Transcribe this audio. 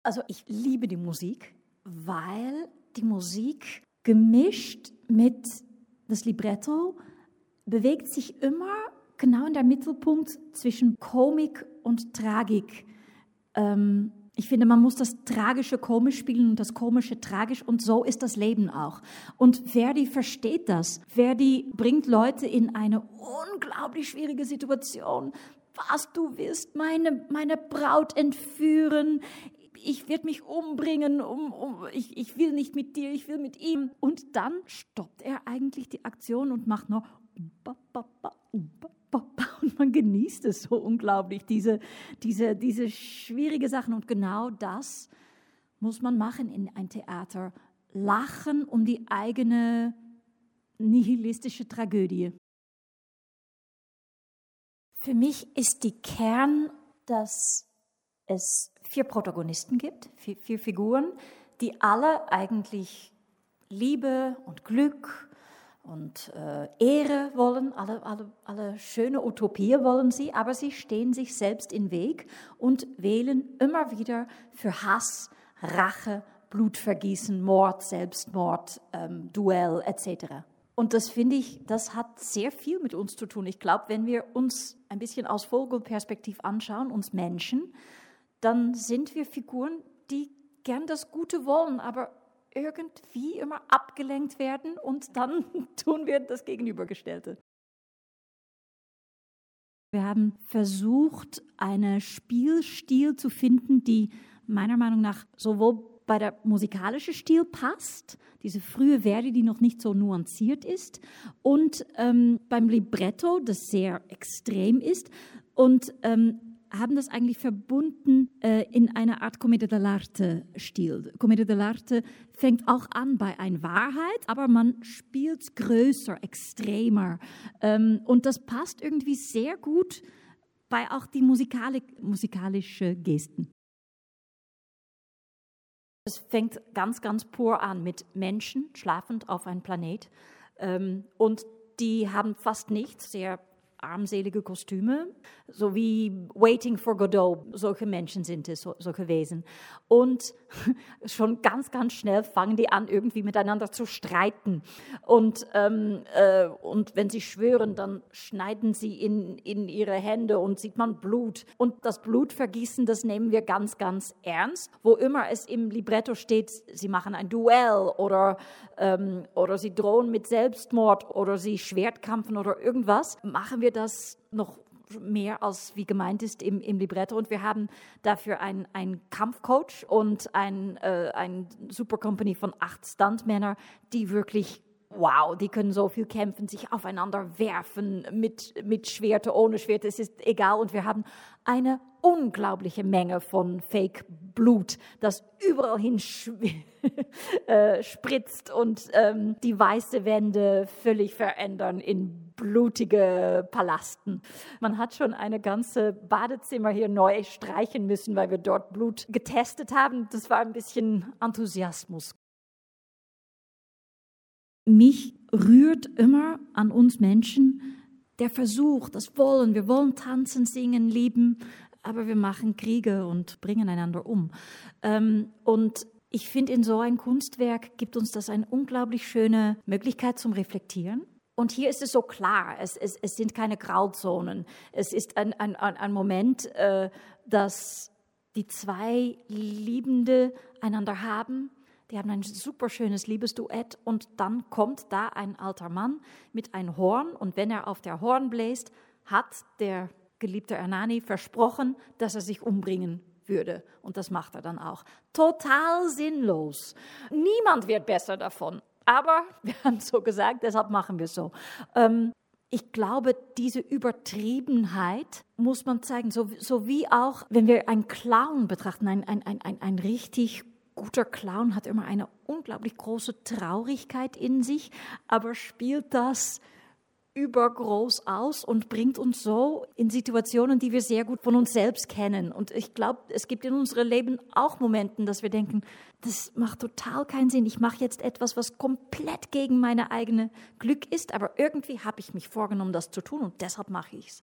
Also ich liebe die Musik, weil die Musik gemischt mit das Libretto bewegt sich immer genau in der Mittelpunkt zwischen Komik und Tragik. Ich finde, man muss das Tragische komisch spielen und das Komische tragisch und so ist das Leben auch. Und Verdi versteht das. Verdi bringt Leute in eine unglaublich schwierige Situation. Was, du willst meine Braut entführen? Ich werde mich umbringen, ich will nicht mit dir, ich will mit ihm. Und dann stoppt er eigentlich die Aktion und macht nur und man genießt es so unglaublich, diese schwierige Sachen. Und genau das muss man machen in ein Theater. Lachen um die eigene nihilistische Tragödie. Für mich ist die Kern, dass es 4 Protagonisten gibt, 4 Figuren, die alle eigentlich Liebe und Glück und Ehre wollen, alle schöne Utopien wollen sie, aber sie stehen sich selbst im Weg und wählen immer wieder für Hass, Rache, Blutvergießen, Mord, Selbstmord, Duell etc. Und das finde ich, das hat sehr viel mit uns zu tun. Ich glaube, wenn wir uns ein bisschen aus Vogelperspektiv anschauen, uns Menschen, dann sind wir Figuren, die gern das Gute wollen, aber irgendwie immer abgelenkt werden und dann tun wir das Gegenübergestellte. Wir haben versucht, einen Spielstil zu finden, die meiner Meinung nach sowohl bei der musikalischen Stil passt, diese frühe Verdi, die noch nicht so nuanciert ist, und beim Libretto, das sehr extrem ist, und haben das eigentlich verbunden in einer Art Commedia dell'arte-Stil. Commedia dell'arte fängt auch an bei einer Wahrheit, aber man spielt es größer, extremer. Und das passt irgendwie sehr gut bei auch die musikalischen Gesten. Es fängt ganz, ganz pur an mit Menschen, schlafend auf einem Planet. Und die haben fast nichts, sehr armselige Kostüme, so wie Waiting for Godot, solche Menschen sind es, solche Wesen. Und schon ganz, ganz schnell fangen die an, irgendwie miteinander zu streiten. Und wenn sie schwören, dann schneiden sie in ihre Hände und sieht man Blut. Und das Blutvergießen, das nehmen wir ganz, ganz ernst. Wo immer es im Libretto steht, sie machen ein Duell oder sie drohen mit Selbstmord oder sie Schwertkämpfen oder irgendwas, machen wir das noch mehr als wie gemeint ist im Libretto. Und wir haben dafür einen Kampfcoach und ein Super Company von 8 Stuntmänner, die wirklich, wow, die können so viel kämpfen, sich aufeinander werfen, mit Schwerte, ohne Schwerte, es ist egal. Und wir haben eine unglaubliche Menge von Fake-Blut, das überall hin spritzt und die weiße Wände völlig verändern in blutige Palasten. Man hat schon eine ganze Badezimmer hier neu streichen müssen, weil wir dort Blut getestet haben. Das war ein bisschen Enthusiasmus. Mich rührt immer an uns Menschen der Versuch, das Wollen. Wir wollen tanzen, singen, lieben, aber wir machen Kriege und bringen einander um. Und ich finde, in so ein Kunstwerk gibt uns das eine unglaublich schöne Möglichkeit zum Reflektieren. Und hier ist es so klar, es sind keine Grauzonen. Es ist ein Moment, dass die 2 Liebende einander haben. Die haben ein super schönes Liebesduett und dann kommt da ein alter Mann mit einem Horn und wenn er auf der Horn bläst, hat der geliebte Ernani versprochen, dass er sich umbringen würde. Und das macht er dann auch. Total sinnlos. Niemand wird besser davon. Aber wir haben so gesagt, deshalb machen wir so. Ich glaube, diese Übertriebenheit muss man zeigen, so wie auch, wenn wir einen Clown betrachten, ein richtig guter Clown hat immer eine unglaublich große Traurigkeit in sich, aber spielt das übergroß aus und bringt uns so in Situationen, die wir sehr gut von uns selbst kennen. Und ich glaube, es gibt in unserem Leben auch Momente, dass wir denken, das macht total keinen Sinn. Ich mache jetzt etwas, was komplett gegen meine eigene Glück ist, aber irgendwie habe ich mich vorgenommen, das zu tun und deshalb mache ich es.